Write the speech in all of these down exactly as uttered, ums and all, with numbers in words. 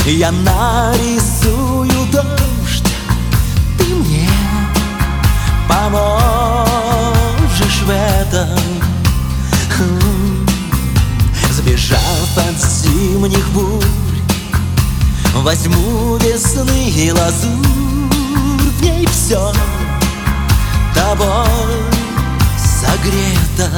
Я нарисую дождь, ты мне поможешь в этом. Сбежав от зимних бурь, возьму весны и лазурь. В ней все тобой согрето.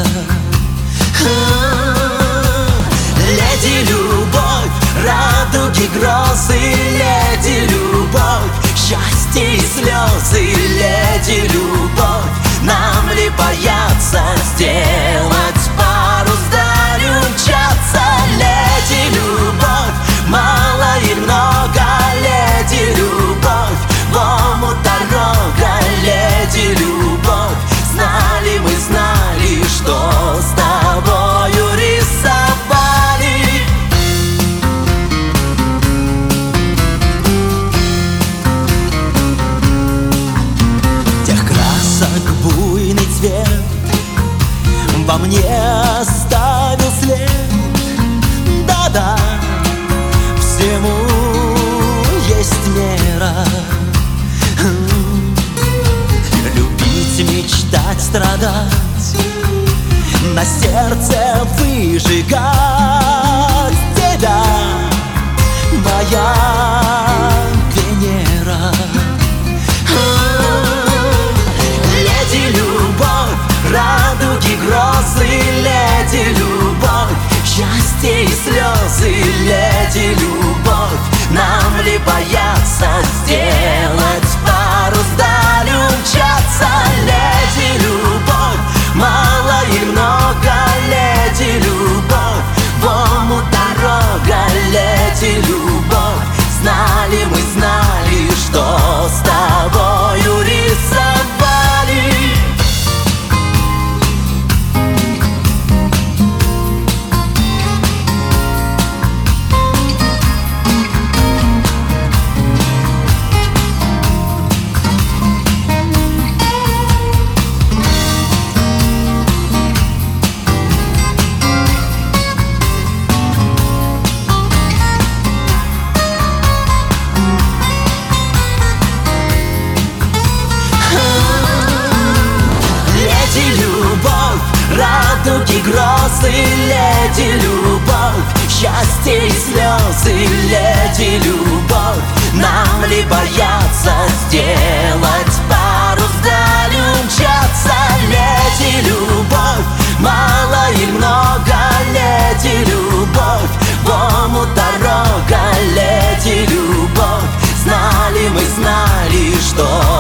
Леди любовь, радуги, грозы, леди любовь, счастье и слезы, леди любовь. Нам ли бояться сделать парус, вдаль умчаться? Леди любовь, мало и много, леди любовь, в омут дорога, леди любовь. Знали мы, знали, что с тобою рисовали. Тех красок буйный цвет во мне оставил след. Да-да, всему есть мера. Любить, мечтать, страдать, на сердце выжигать тебя, моя Венера. Леди любовь, радуги, грозы, леди любовь, счастье и слезы, леди любовь. Нам ли бояться сделать парус, вдаль умчаться? Леди любовь, мало и много, леди любовь, в омут дорога, леди любовь. Знали мы, знали, что с тобою рисовали. Радуги, грозы, леди любовь, счастье и слезы, леди любовь. Нам ли бояться сделать парус, вдаль умчаться? Леди любовь, мало и много, леди любовь, в омут дорога, леди любовь. Знали мы, знали, что